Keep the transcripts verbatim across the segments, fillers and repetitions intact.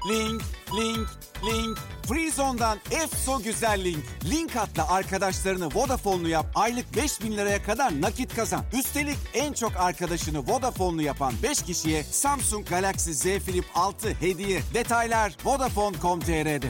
Link, link, link. Freezone'dan Efso güzel link. Link atla arkadaşlarını Vodafone'lu yap. Aylık beş bin liraya kadar nakit kazan. Üstelik en çok arkadaşını Vodafone'lu yapan beş kişiye Samsung Galaxy Z Flip altı hediye. Detaylar vodafone nokta com nokta tr'de.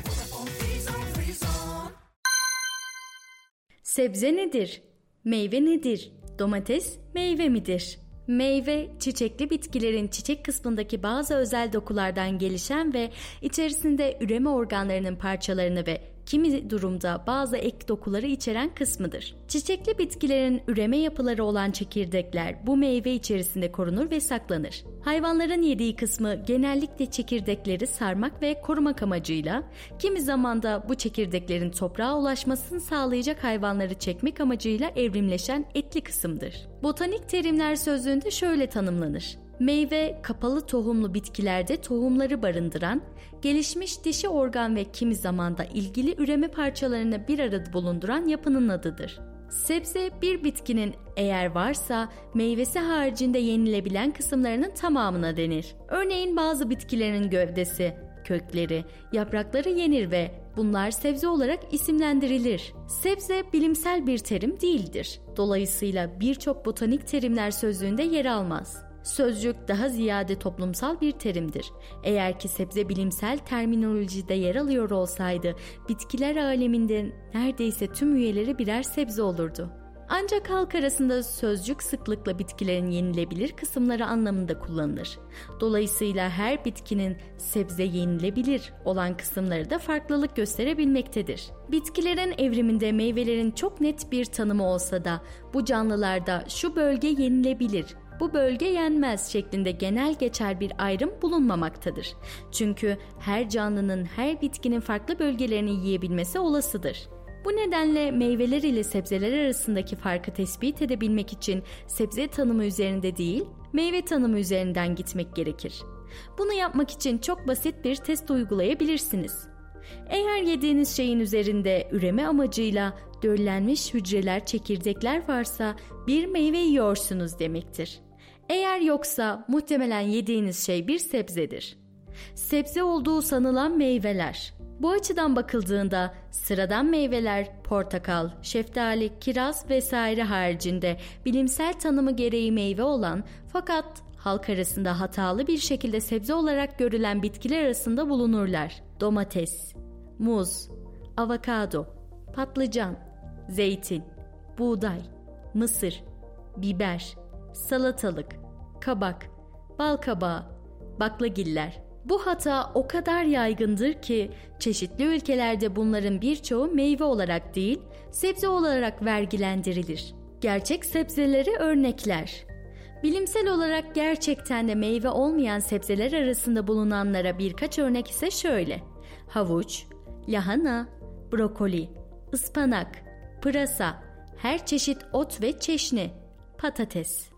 Sebze nedir? Meyve nedir? Domates meyve midir? Meyve, çiçekli bitkilerin çiçek kısmındaki bazı özel dokulardan gelişen ve içerisinde üreme organlarının parçalarını ve kimi durumda bazı ek dokuları içeren kısmıdır. Çiçekli bitkilerin üreme yapıları olan çekirdekler bu meyve içerisinde korunur ve saklanır. Hayvanların yediği kısmı genellikle çekirdekleri sarmak ve korumak amacıyla, kimi zaman da bu çekirdeklerin toprağa ulaşmasını sağlayacak hayvanları çekmek amacıyla evrimleşen etli kısımdır. Botanik terimler sözlüğünde şöyle tanımlanır. Meyve, kapalı tohumlu bitkilerde tohumları barındıran, gelişmiş dişi organ ve kimi zamanda ilgili üreme parçalarını bir arada bulunduran yapının adıdır. Sebze, bir bitkinin eğer varsa meyvesi haricinde yenilebilen kısımlarının tamamına denir. Örneğin bazı bitkilerin gövdesi, kökleri, yaprakları yenir ve bunlar sebze olarak isimlendirilir. Sebze bilimsel bir terim değildir. Dolayısıyla birçok botanik terimler sözlüğünde yer almaz. Sözcük daha ziyade toplumsal bir terimdir. Eğer ki sebze bilimsel terminolojide yer alıyor olsaydı, bitkiler aleminde neredeyse tüm üyeleri birer sebze olurdu. Ancak halk arasında sözcük sıklıkla bitkilerin yenilebilir kısımları anlamında kullanılır. Dolayısıyla her bitkinin sebze yenilebilir olan kısımları da farklılık gösterebilmektedir. Bitkilerin evriminde meyvelerin çok net bir tanımı olsa da bu canlılarda şu bölge yenilebilir, bu bölge yenmez şeklinde genel geçer bir ayrım bulunmamaktadır. Çünkü her canlının her bitkinin farklı bölgelerini yiyebilmesi olasıdır. Bu nedenle meyveler ile sebzeler arasındaki farkı tespit edebilmek için sebze tanımı üzerinde değil, meyve tanımı üzerinden gitmek gerekir. Bunu yapmak için çok basit bir test uygulayabilirsiniz. Eğer yediğiniz şeyin üzerinde üreme amacıyla döllenmiş hücreler, çekirdekler varsa bir meyve yiyorsunuz demektir. Eğer yoksa muhtemelen yediğiniz şey bir sebzedir. Sebze olduğu sanılan meyveler. Bu açıdan bakıldığında sıradan meyveler, portakal, şeftali, kiraz vesaire haricinde bilimsel tanımı gereği meyve olan fakat halk arasında hatalı bir şekilde sebze olarak görülen bitkiler arasında bulunurlar. Domates, muz, avokado, patlıcan, zeytin, buğday, mısır, biber, salatalık, kabak, balkabağı, baklagiller. Bu hata o kadar yaygındır ki çeşitli ülkelerde bunların birçoğu meyve olarak değil, sebze olarak vergilendirilir. Gerçek sebzeleri örnekler. Bilimsel olarak gerçekten de meyve olmayan sebzeler arasında bulunanlara birkaç örnek ise şöyle: havuç, lahana, brokoli, ıspanak, pırasa, her çeşit ot ve çeşni, patates.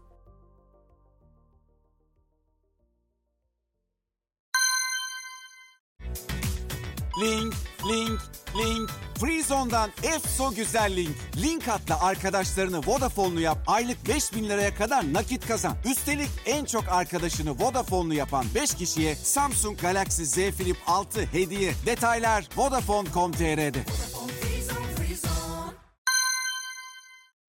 Link, link, link. Freezone'dan Efso güzel link. Link atla arkadaşlarını Vodafone'lu yap. Aylık beş bin liraya kadar nakit kazan. Üstelik en çok arkadaşını Vodafone'lu yapan beş kişiye Samsung Galaxy Z Flip altı hediye. Detaylar vodafone nokta com nokta tr'de.